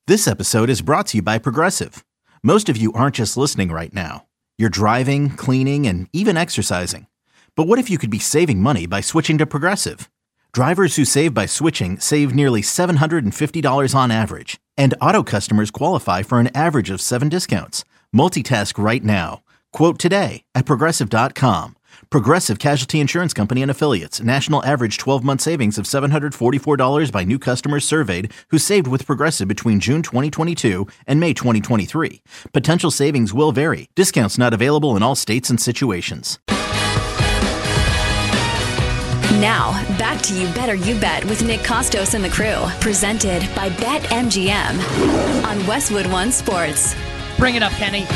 This episode is brought to you by Progressive. Most of you aren't just listening right now. You're driving, cleaning, and even exercising. But what if you could be saving money by switching to Progressive? Drivers who save by switching save nearly $750 on average. And auto customers qualify for an average of 7 discounts. Multitask right now. Quote today at Progressive.com. Progressive Casualty Insurance Company and Affiliates. National average 12-month savings of $744 by new customers surveyed who saved with Progressive between June 2022 and May 2023. Potential savings will vary. Discounts not available in all states and situations. Now, back to You Better You Bet with Nick Costos and the crew. Presented by BetMGM on Westwood One Sports. Bring it up, Kenny.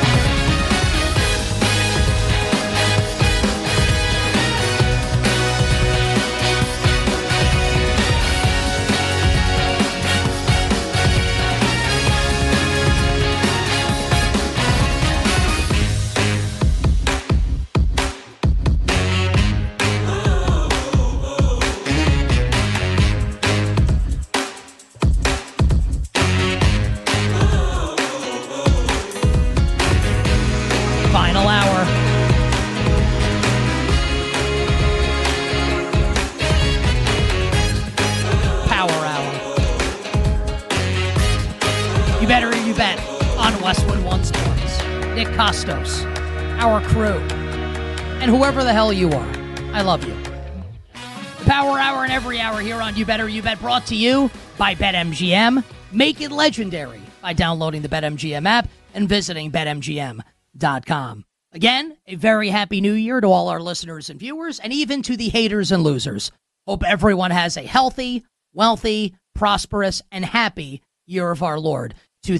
Costos, our crew, and whoever the hell you are, I love you. The Power Hour and every hour here on You Better You Bet, brought to you by BetMGM. Make it legendary by downloading the BetMGM app and visiting BetMGM.com. Again, a very happy new year to all our listeners and viewers, and even to the haters and losers. Hope everyone has a healthy, wealthy, prosperous, and happy year of our Lord,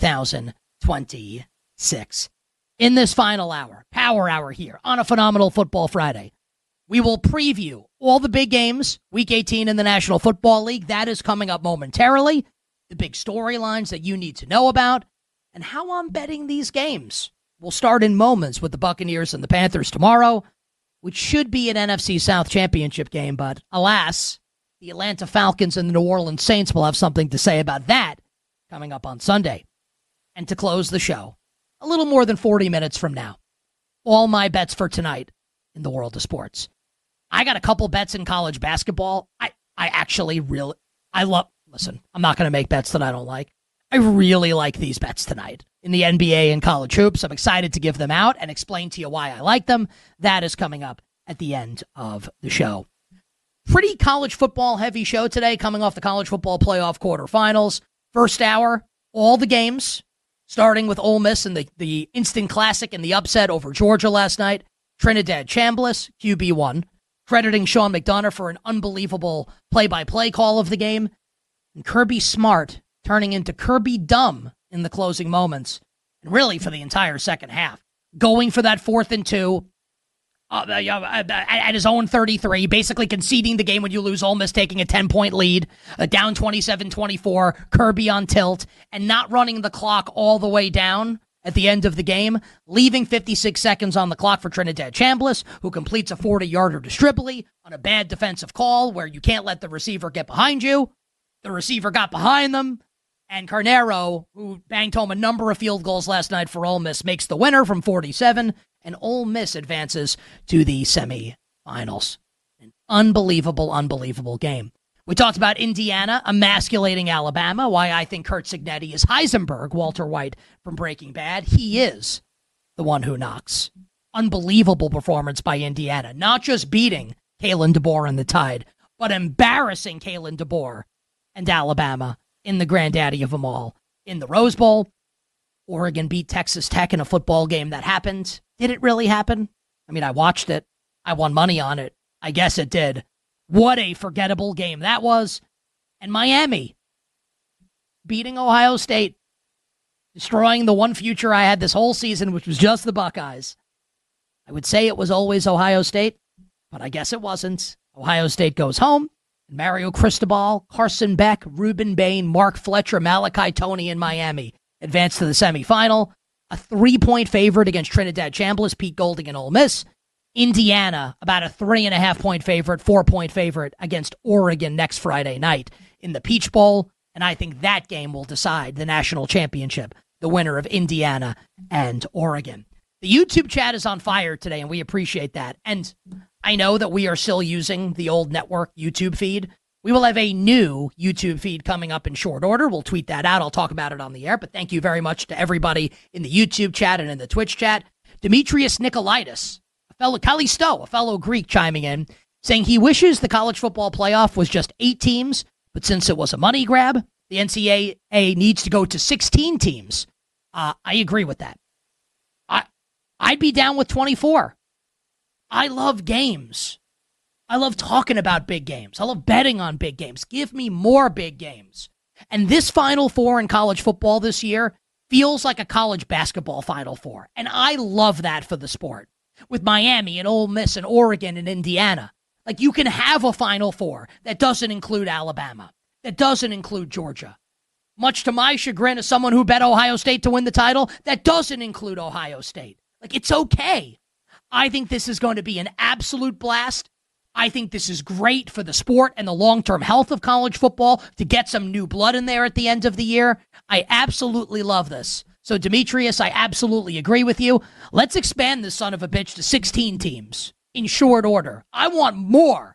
2026. In this final hour, Power Hour here on a phenomenal Football Friday, we will preview all the big games, Week 18 in the National Football League. That is coming up momentarily. The big storylines that you need to know about, and how I'm betting these games. We'll start in moments with the Buccaneers and the Panthers tomorrow, which should be an NFC South championship game, but alas, the Atlanta Falcons and the New Orleans Saints will have something to say about that coming up on Sunday. And to close the show, a little more than 40 minutes from now, all my bets for tonight in the world of sports. I got a couple bets in college basketball. I love, listen, I'm not going to make bets that I don't like. I really like these bets tonight in the NBA and college hoops. I'm excited to give them out and explain to you why I like them. That is coming up at the end of the show. Pretty college football heavy show today, coming off the college football playoff quarterfinals. First hour, all the games, starting with Ole Miss and the instant classic and the upset over Georgia last night. Trinidad Chambliss, QB1, crediting Sean McDonough for an unbelievable play-by-play call of the game. And Kirby Smart turning into Kirby Dumb in the closing moments, and really for the entire second half. Going for that 4th and 2 at his own 33, basically conceding the game when you lose, Ole Miss taking a 10-point lead, down 27-24, Kirby on tilt, and not running the clock all the way down at the end of the game, leaving 56 seconds on the clock for Trinidad Chambliss, who completes a 40-yarder to Stribley on a bad defensive call where you can't let the receiver get behind you. The receiver got behind them, and Carnero, who banged home a number of field goals last night for Ole Miss, makes the winner from 47, and Ole Miss advances to the semifinals. An unbelievable game. We talked about Indiana emasculating Alabama, why I think Kurt Signetti is Heisenberg, Walter White from Breaking Bad. He is the one who knocks. Unbelievable performance by Indiana, not just beating Kalen DeBoer and the Tide, but embarrassing Kalen DeBoer and Alabama in the granddaddy of them all in the Rose Bowl. Oregon beat Texas Tech in a football game that happened. Did it really happen? I mean, I watched it. I won money on it. I guess it did. What a forgettable game that was. And Miami beating Ohio State, destroying the one future I had this whole season, which was just the Buckeyes. I would say it was always Ohio State, but I guess it wasn't. Ohio State goes home. Mario Cristobal, Carson Beck, Ruben Bain, Mark Fletcher, Malachi Toney in Miami advance to the semifinal. A 3-point favorite against Trinidad Chambliss, Pete Golding, and Ole Miss. Indiana, about a 3.5-point favorite, 4-point favorite against Oregon next Friday night in the Peach Bowl. And I think that game will decide the national championship, the winner of Indiana and Oregon. The YouTube chat is on fire today, and we appreciate that. And I know that we are still using the old network YouTube feed. We will have a new YouTube feed coming up in short order. We'll tweet that out. I'll talk about it on the air. But thank you very much to everybody in the YouTube chat and in the Twitch chat. Demetrius Nicolaitis, a fellow Callisto, a fellow Greek, chiming in, saying he wishes the college football playoff was just 8 teams, but since it was a money grab, the NCAA needs to go to 16 teams. I agree with that. I'd be down with 24. I love games. I love talking about big games. I love betting on big games. Give me more big games. And this Final Four in college football this year feels like a college basketball Final Four. And I love that for the sport. With Miami and Ole Miss and Oregon and Indiana. Like, you can have a Final Four that doesn't include Alabama, that doesn't include Georgia. Much to my chagrin as someone who bet Ohio State to win the title, that doesn't include Ohio State. Like, it's okay. I think this is going to be an absolute blast. I think this is great for the sport and the long-term health of college football to get some new blood in there at the end of the year. I absolutely love this. So, Demetrius, I absolutely agree with you. Let's expand this son of a bitch to 16 teams in short order. I want more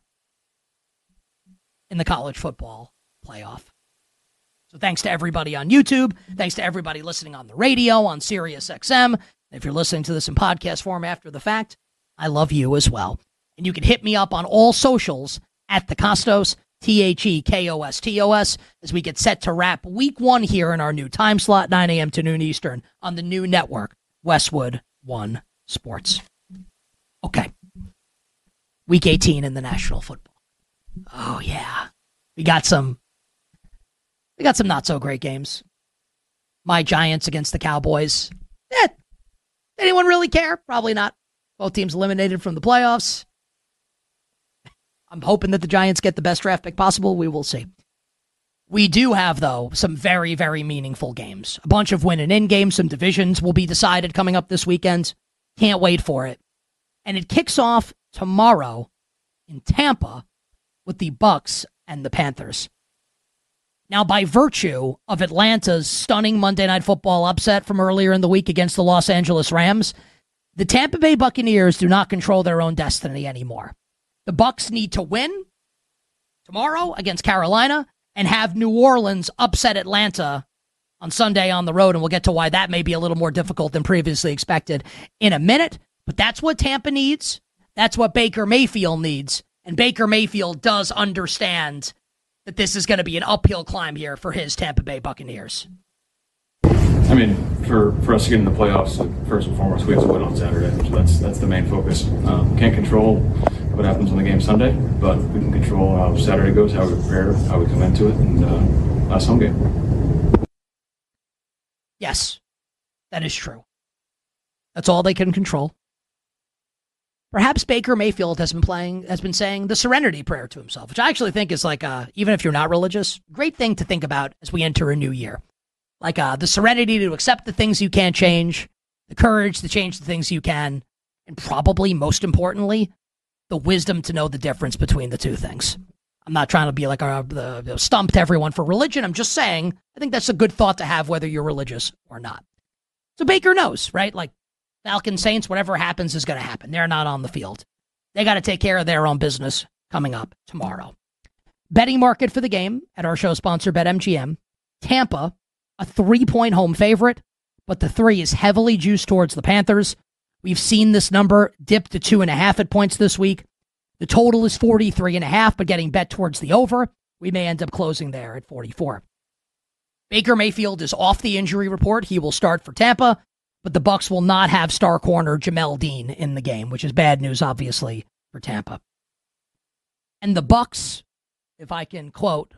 in the college football playoff. So thanks to everybody on YouTube. Thanks to everybody listening on the radio, on Sirius XM. If you're listening to this in podcast form after the fact, I love you as well. And you can hit me up on all socials at the Costos, TheKostos, as we get set to wrap week 1 here in our new time slot, 9 a.m. to noon Eastern, on the new network, Westwood One Sports. Okay. Week 18 in the National Football. Oh, yeah. We got some not so great games. My Giants against the Cowboys. Anyone really care? Probably not. Both teams eliminated from the playoffs. I'm hoping that the Giants get the best draft pick possible. We will see. We do have, though, some very, very meaningful games. A bunch of win and in games. Some divisions will be decided coming up this weekend. Can't wait for it. And it kicks off tomorrow in Tampa with the Bucs and the Panthers. Now, by virtue of Atlanta's stunning Monday Night Football upset from earlier in the week against the Los Angeles Rams, the Tampa Bay Buccaneers do not control their own destiny anymore. The Bucs need to win tomorrow against Carolina and have New Orleans upset Atlanta on Sunday on the road, and we'll get to why that may be a little more difficult than previously expected in a minute. But that's what Tampa needs. That's what Baker Mayfield needs. And Baker Mayfield does understand that this is going to be an uphill climb here for his Tampa Bay Buccaneers. I mean, for us to get in the playoffs, first and foremost, we have to win on Saturday. So that's the main focus. Can't control what happens on the game Sunday, but we can control how Saturday goes, how we prepare, how we come into it, and last home game. Yes, that is true. That's all they can control. Perhaps Baker Mayfield has been saying the serenity prayer to himself, which I actually think is like, even if you're not religious, great thing to think about as we enter a new year. Like the serenity to accept the things you can't change, the courage to change the things you can, and probably most importantly, the wisdom to know the difference between the two things. I'm not trying to be like the stump to everyone for religion. I'm just saying, I think that's a good thought to have whether you're religious or not. So Baker knows, right? Like, Falcons, Saints, whatever happens is going to happen. They're not on the field. They got to take care of their own business coming up tomorrow. Betting market for the game at our show sponsor, BetMGM. Tampa, a 3-point home favorite, but the 3 is heavily juiced towards the Panthers. We've seen this number dip to 2.5 at points this week. The total is 43.5, but getting bet towards the over. We may end up closing there at 44. Baker Mayfield is off the injury report. He will start for Tampa. But the Bucs will not have star corner Jamel Dean in the game, which is bad news, obviously, for Tampa. And the Bucs, if I can quote,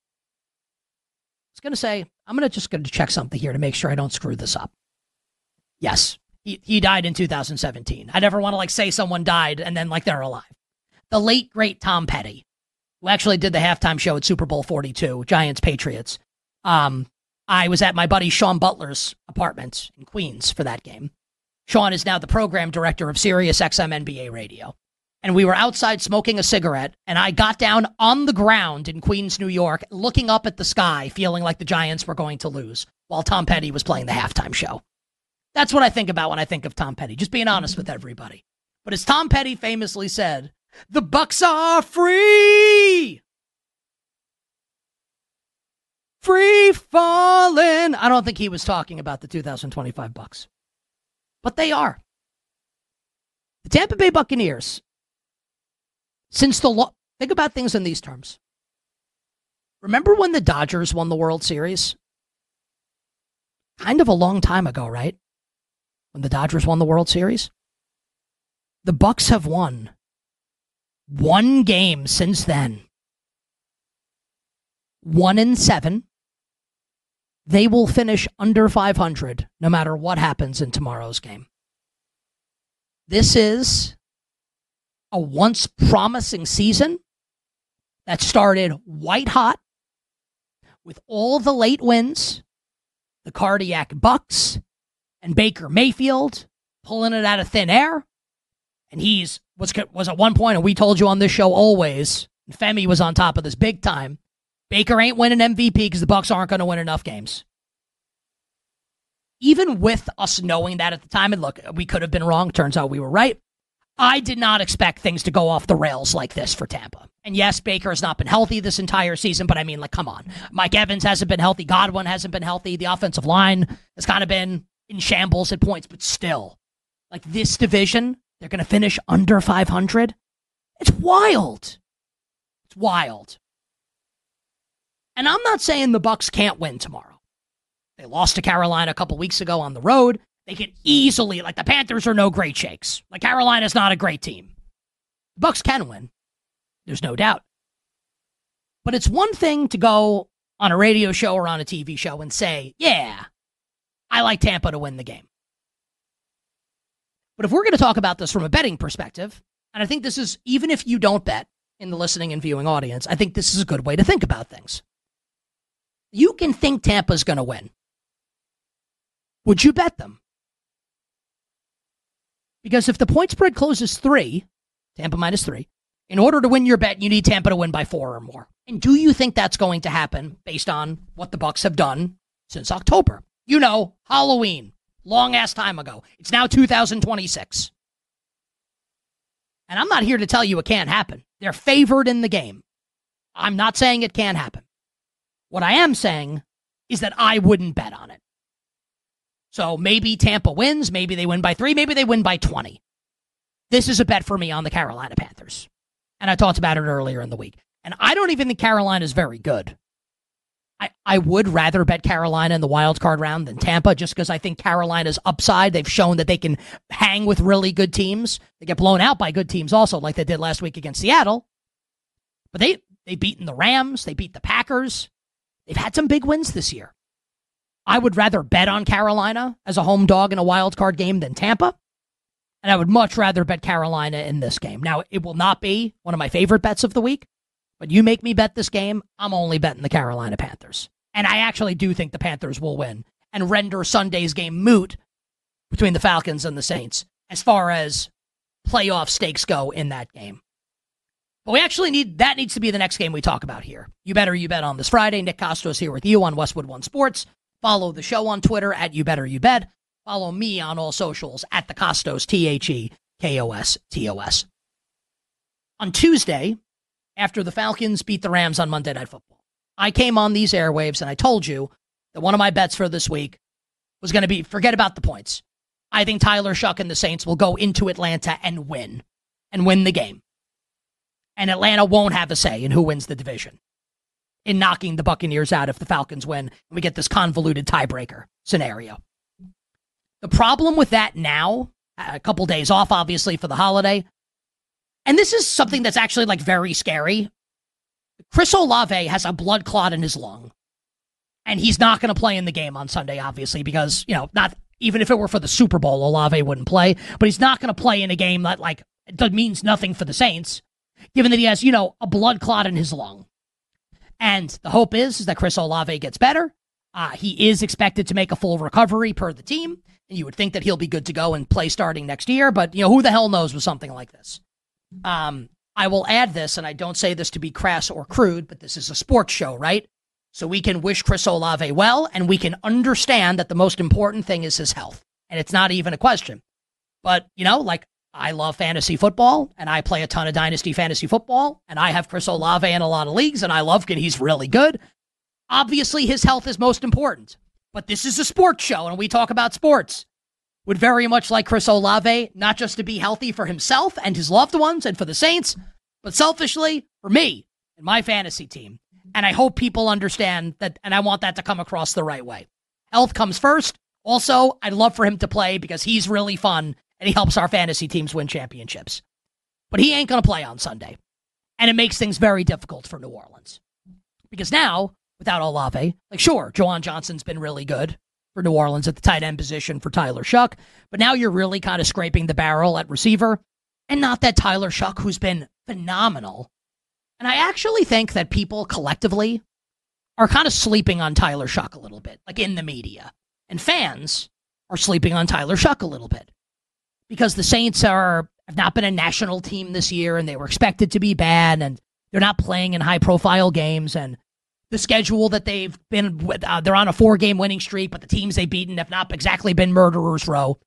I'm just going to check something here to make sure I don't screw this up. Yes, he died in 2017. I never want to say someone died and then they're alive. The late, great Tom Petty, who actually did the halftime show at Super Bowl 42, Giants-Patriots. I was at my buddy Sean Butler's apartment in Queens for that game. Sean is now the program director of Sirius XM NBA Radio. and we were outside smoking a cigarette, and I got down on the ground in Queens, New York, looking up at the sky, feeling like the Giants were going to lose while Tom Petty was playing the halftime show. That's what I think about when I think of Tom Petty, just being honest with everybody. But as Tom Petty famously said, the Bucks are free! Free falling! I don't think he was talking about the 2025 Bucks. But they are. The Tampa Bay Buccaneers, since think about things in these terms. Remember when the Dodgers won the World Series? Kind of a long time ago, right? When the Dodgers won the World Series? The Bucks have won one game since then. 1-7. They will finish under 500 no matter what happens in tomorrow's game. This is a once promising season that started white hot with all the late wins, the cardiac Bucks, and Baker Mayfield pulling it out of thin air. And was at one point, and we told you on this show always, and Femi was on top of this big time, Baker ain't winning MVP because the Bucks aren't going to win enough games. Even with us knowing that at the time, and look, we could have been wrong. Turns out we were right. I did not expect things to go off the rails like this for Tampa. And yes, Baker has not been healthy this entire season, but I mean, like, come on. Mike Evans hasn't been healthy. Godwin hasn't been healthy. The offensive line has kind of been in shambles at points, but still, like, this division, they're going to finish under 500. It's wild. It's wild. And I'm not saying the Bucks can't win tomorrow. They lost to Carolina a couple weeks ago on the road. They could easily, like, the Panthers are no great shakes. Like, Carolina's not a great team. The Bucks can win. There's no doubt. But it's one thing to go on a radio show or on a TV show and say, yeah, I like Tampa to win the game. But if we're going to talk about this from a betting perspective, and I think this is, even if you don't bet in the listening and viewing audience, I think this is a good way to think about things. You can think Tampa's going to win. Would you bet them? Because if the point spread closes 3, Tampa -3, in order to win your bet, you need Tampa to win by 4 or more. And do you think that's going to happen based on what the Bucks have done since October? You know, Halloween, long-ass time ago. It's now 2026. And I'm not here to tell you it can't happen. They're favored in the game. I'm not saying it can't happen. What I am saying is that I wouldn't bet on it. So maybe Tampa wins, maybe they win by 3, maybe they win by 20. This is a bet for me on the Carolina Panthers. And I talked about it earlier in the week. And I don't even think Carolina is very good. I would rather bet Carolina in the wild card round than Tampa, just because I think Carolina's upside. They've shown that they can hang with really good teams. They get blown out by good teams also, like they did last week against Seattle. But they've beaten the Rams. They beat the Packers. They've had some big wins this year. I would rather bet on Carolina as a home dog in a wild card game than Tampa. And I would much rather bet Carolina in this game. Now, it will not be one of my favorite bets of the week, but you make me bet this game, I'm only betting the Carolina Panthers. And I actually do think the Panthers will win and render Sunday's game moot between the Falcons and the Saints as far as playoff stakes go in that game. But we actually that needs to be the next game we talk about here. You Bet or You Bet on this Friday. Nick Costos here with you on Westwood One Sports. Follow the show on Twitter at You Bet or You Bet. Follow me on all socials at the Costos, TheKostos. On Tuesday, after the Falcons beat the Rams on Monday Night Football, I came on these airwaves and I told you that one of my bets for this week was going to be, forget about the points. I think Tyler Shuck and the Saints will go into Atlanta and win the game. And Atlanta won't have a say in who wins the division in knocking the Buccaneers out if the Falcons win and we get this convoluted tiebreaker scenario. The problem with that now, a couple days off, obviously, for the holiday, and this is something that's actually, like, very scary. Chris Olave has a blood clot in his lung, and he's not going to play in the game on Sunday, obviously, because, you know, not even if it were for the Super Bowl, Olave wouldn't play, but he's not going to play in a game that, like, that means nothing for the Saints, given that he has, you know, a blood clot in his lung. And the hope is that Chris Olave gets better. He is expected to make a full recovery per the team, and you would think that he'll be good to go and play starting next year, but, you know, who the hell knows with something like this? I will add this, and I don't say this to be crass or crude, but this is a sports show, right? So we can wish Chris Olave well, and we can understand that the most important thing is his health. And it's not even a question. But, I love fantasy football, and I play a ton of dynasty fantasy football, and I have Chris Olave in a lot of leagues, and I love him. He's really good. Obviously, his health is most important. But this is a sports show, and we talk about sports. Would very much like Chris Olave, not just to be healthy for himself and his loved ones and for the Saints, but selfishly for me and my fantasy team. And I hope people understand that, and I want that to come across the right way. Health comes first. Also, I'd love for him to play because he's really fun and he helps our fantasy teams win championships. But he ain't going to play on Sunday. And it makes things very difficult for New Orleans. Because now, without Olave, sure, Juwan Johnson's been really good for New Orleans at the tight end position for Tyler Shuck, but now you're really kind of scraping the barrel at receiver. And not that Tyler Shuck, who's been phenomenal. And I actually think that people collectively are kind of sleeping on Tyler Shuck a little bit, in the media. And fans are sleeping on Tyler Shuck a little bit. Because the Saints have not been a national team this year, and they were expected to be bad, and they're not playing in high-profile games, and the schedule that they've been with, they're on a 4-game winning streak, but the teams they've beaten have not exactly been murderer's row.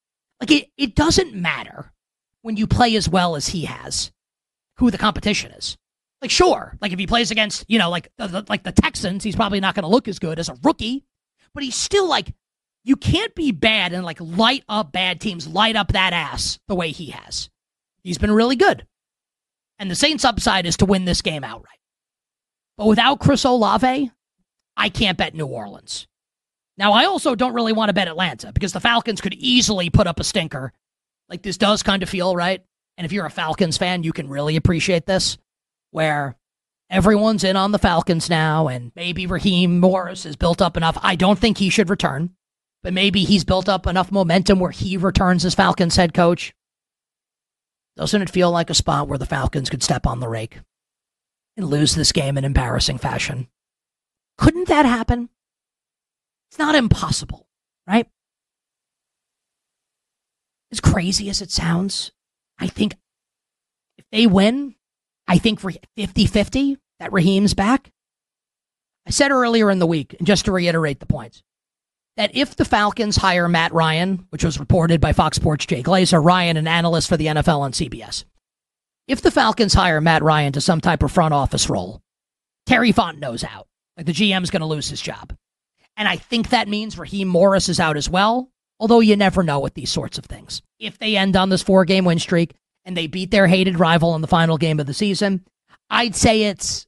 It doesn't matter when you play as well as he has, who the competition is. Sure, if he plays against, the Texans, he's probably not going to look as good as a rookie, but he's still you can't be bad and light up bad teams, light up that ass the way he has. He's been really good. And the Saints' upside is to win this game outright. But without Chris Olave, I can't bet New Orleans. Now, I also don't really want to bet Atlanta because the Falcons could easily put up a stinker. This does kind of feel right. And if you're a Falcons fan, you can really appreciate this, where everyone's in on the Falcons now, and maybe Raheem Morris is built up enough. I don't think he should return, but maybe he's built up enough momentum where he returns as Falcons head coach. Doesn't it feel like a spot where the Falcons could step on the rake and lose this game in embarrassing fashion? Couldn't that happen? It's not impossible, right? As crazy as it sounds, I think if they win, I think for 50-50 that Raheem's back. I said earlier in the week, and just to reiterate the points, that if the Falcons hire Matt Ryan, which was reported by Fox Sports' Jay Glazer, Ryan, an analyst for the NFL on CBS, if the Falcons hire Matt Ryan to some type of front office role, Terry Fontenot's out. The GM's going to lose his job. And I think that means Raheem Morris is out as well, although you never know with these sorts of things. If they end on this 4-game win streak and they beat their hated rival in the final game of the season, I'd say it's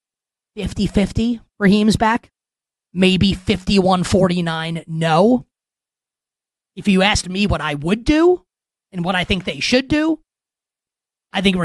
50-50 Raheem's back. Maybe 51-49 no. If you asked me what I would do and what I think they should do, I think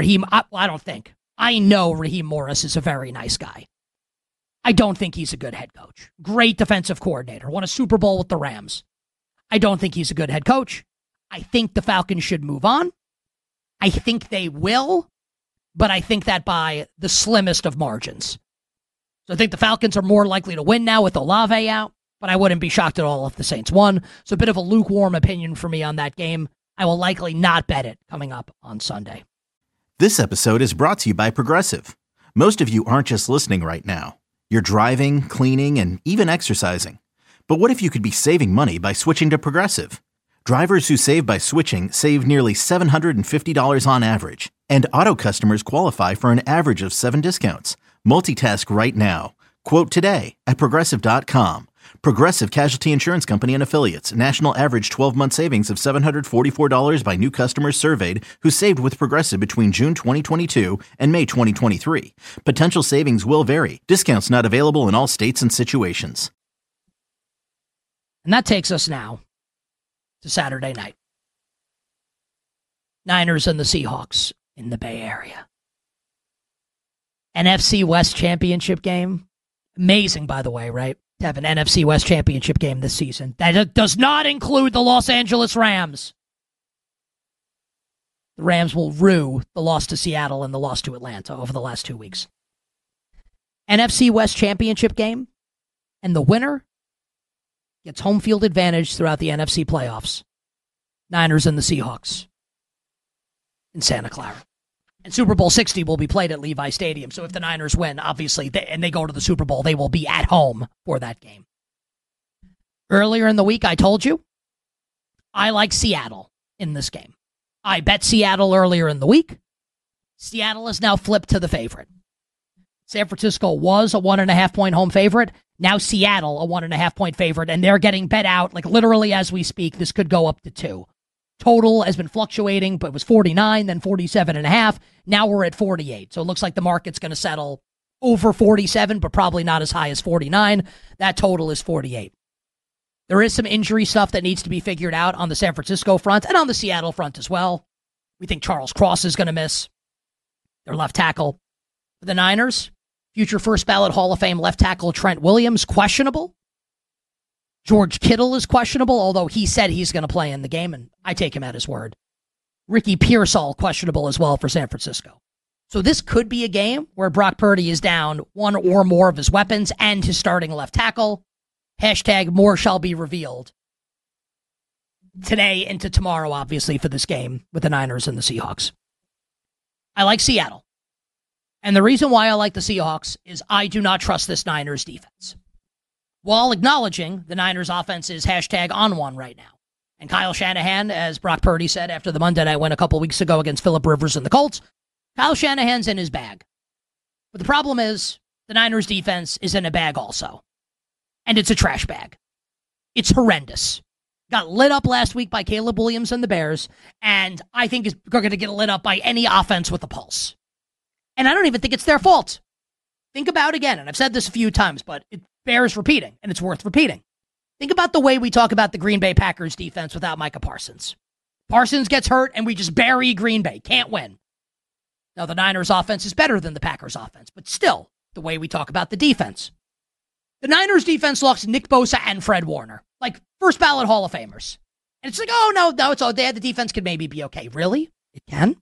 I know Raheem Morris is a very nice guy. I don't think he's a good head coach. Great defensive coordinator. Won a Super Bowl with the Rams. I don't think he's a good head coach. I think the Falcons should move on. I think they will, but I think that by the slimmest of margins. So I think the Falcons are more likely to win now with Olave out, but I wouldn't be shocked at all if the Saints won. So a bit of a lukewarm opinion for me on that game. I will likely not bet it coming up on Sunday. This episode is brought to you by Progressive. Most of you aren't just listening right now. You're driving, cleaning, and even exercising. But what if you could be saving money by switching to Progressive? Drivers who save by switching save nearly $750 on average. And auto customers qualify for an average of 7 discounts. Multitask right now. Quote today at Progressive.com. Progressive Casualty Insurance Company and Affiliates. National average 12-month savings of $744 by new customers surveyed who saved with Progressive between June 2022 and May 2023. Potential savings will vary. Discounts not available in all states and situations. And that takes us now to Saturday night. Niners and the Seahawks in the Bay Area. NFC West Championship game. Amazing, by the way, right? To have an NFC West Championship game this season. That does not include the Los Angeles Rams. The Rams will rue the loss to Seattle and the loss to Atlanta over the last 2 weeks. NFC West Championship game, and the winner gets home field advantage throughout the NFC playoffs. Niners and the Seahawks in Santa Clara. And Super Bowl 60 will be played at Levi Stadium. So if the Niners win, obviously, and they go to the Super Bowl, they will be at home for that game. Earlier in the week, I told you, I like Seattle in this game. I bet Seattle earlier in the week. Seattle is now flipped to the favorite. San Francisco was a 1.5-point home favorite. Now Seattle, a 1.5-point favorite, and they're getting bet out, like literally as we speak. This could go up to 2. Total has been fluctuating, but it was 49, then 47.5. Now we're at 48. So it looks like the market's going to settle over 47, but probably not as high as 49. That total is 48. There is some injury stuff that needs to be figured out on the San Francisco front and on the Seattle front as well. We think Charles Cross is going to miss their left tackle. For the Niners, future first ballot Hall of Fame left tackle Trent Williams, questionable. George Kittle is questionable, although he said he's going to play in the game, and I take him at his word. Ricky Pearsall, questionable as well for San Francisco. So this could be a game where Brock Purdy is down one or more of his weapons and his starting left tackle. Hashtag more shall be revealed today into tomorrow, obviously, for this game with the Niners and the Seahawks. I like Seattle. And the reason why I like the Seahawks is I do not trust this Niners defense. While acknowledging the Niners offense is hashtag on one right now. And Kyle Shanahan, as Brock Purdy said after the Monday night win a couple weeks ago against Phillip Rivers and the Colts, Kyle Shanahan's in his bag. But the problem is the Niners defense is in a bag also. And it's a trash bag. It's horrendous. Got lit up last week by Caleb Williams and the Bears, and I think is going to get lit up by any offense with a pulse. And I don't even think it's their fault. Think about again, and I've said this a few times, but it bears repeating, and it's worth repeating. Think about the way we talk about the Green Bay Packers defense without Micah Parsons. Parsons gets hurt, and we just bury Green Bay. Can't win. Now, the Niners offense is better than the Packers offense, but still, the way we talk about the defense. The Niners defense lost Nick Bosa and Fred Warner, like first ballot Hall of Famers. And it's like, oh, no, it's all there. The defense could maybe be okay. Really? It can?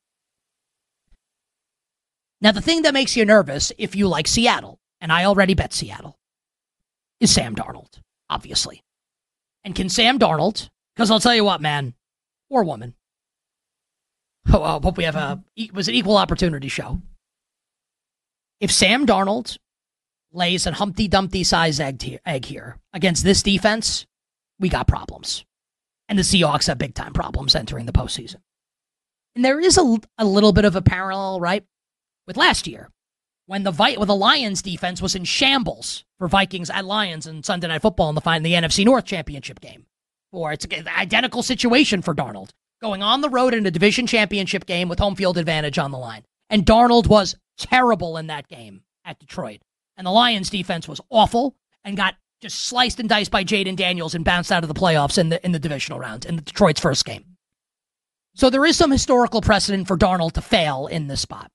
Now, the thing that makes you nervous if you like Seattle, and I already bet Seattle, is Sam Darnold, obviously. And can Sam Darnold, because I'll tell you what, man, or woman, I hope we have it was an equal opportunity show. If Sam Darnold lays an Humpty Dumpty size egg here against this defense, we got problems. And the Seahawks have big time problems entering the postseason. And there is a little bit of a parallel, right, with last year when the Lions defense was in shambles for Vikings at Lions and Sunday Night Football in the NFC North Championship game. Or it's an identical situation for Darnold, going on the road in a division championship game with home field advantage on the line. And Darnold was terrible in that game at Detroit. And the Lions defense was awful and got just sliced and diced by Jaden Daniels and bounced out of the playoffs in the divisional round in Detroit's first game. So there is some historical precedent for Darnold to fail in this spot.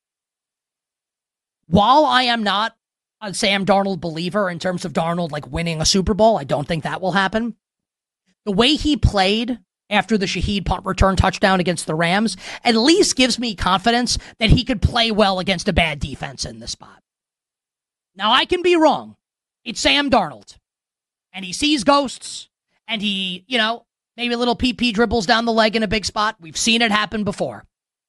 While I am not a Sam Darnold believer in terms of Darnold like winning a Super Bowl, I don't think that will happen. The way he played after the Shaheed punt return touchdown against the Rams at least gives me confidence that he could play well against a bad defense in this spot. Now, I can be wrong. It's Sam Darnold. And he sees ghosts. And he, maybe a little PP dribbles down the leg in a big spot. We've seen it happen before.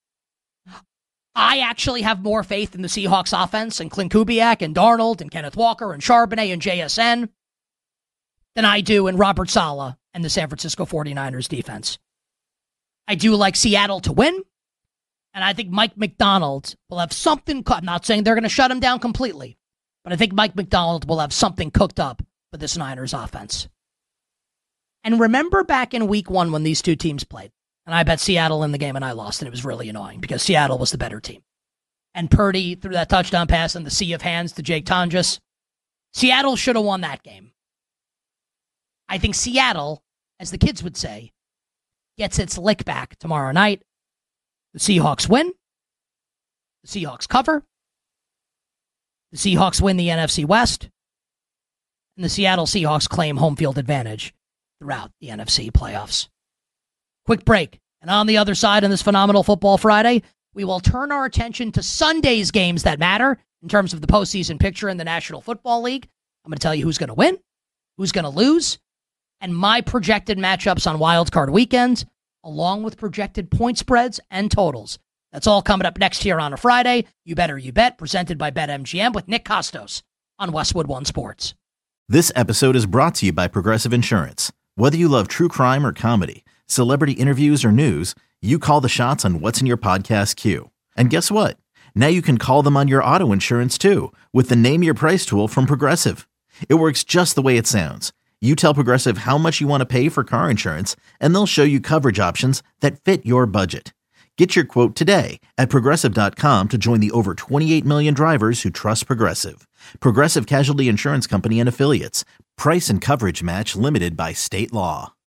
I actually have more faith in the Seahawks offense and Clint Kubiak and Darnold and Kenneth Walker and Charbonnet and JSN than I do in Robert Saleh and the San Francisco 49ers defense. I do like Seattle to win. And I think Mike Macdonald will have something. I'm not saying they're going to shut him down completely. But I think Mike Macdonald will have something cooked up for this Niners offense. And remember back in week 1 when these two teams played, and I bet Seattle in the game and I lost, and it was really annoying because Seattle was the better team. And Purdy threw that touchdown pass in the sea of hands to Jake Tonjes. Seattle should have won that game. I think Seattle, as the kids would say, gets its lick back tomorrow night. The Seahawks win. The Seahawks cover. The Seahawks win the NFC West, and the Seattle Seahawks claim home field advantage throughout the NFC playoffs. Quick break, and on the other side in this phenomenal Football Friday, we will turn our attention to Sunday's games that matter in terms of the postseason picture in the National Football League. I'm going to tell you who's going to win, who's going to lose, and my projected matchups on Wild Card weekends, along with projected point spreads and totals That's all coming up next here on a Friday. You Better You Bet, presented by BetMGM with Nick Costos on Westwood One Sports. This episode is brought to you by Progressive Insurance. Whether you love true crime or comedy, celebrity interviews or news, you call the shots on what's in your podcast queue. And guess what? Now you can call them on your auto insurance too with the Name Your Price tool from Progressive. It works just the way it sounds. You tell Progressive how much you want to pay for car insurance, and they'll show you coverage options that fit your budget. Get your quote today at Progressive.com to join the over 28 million drivers who trust Progressive. Progressive Casualty Insurance Company and Affiliates. Price and coverage match limited by state law.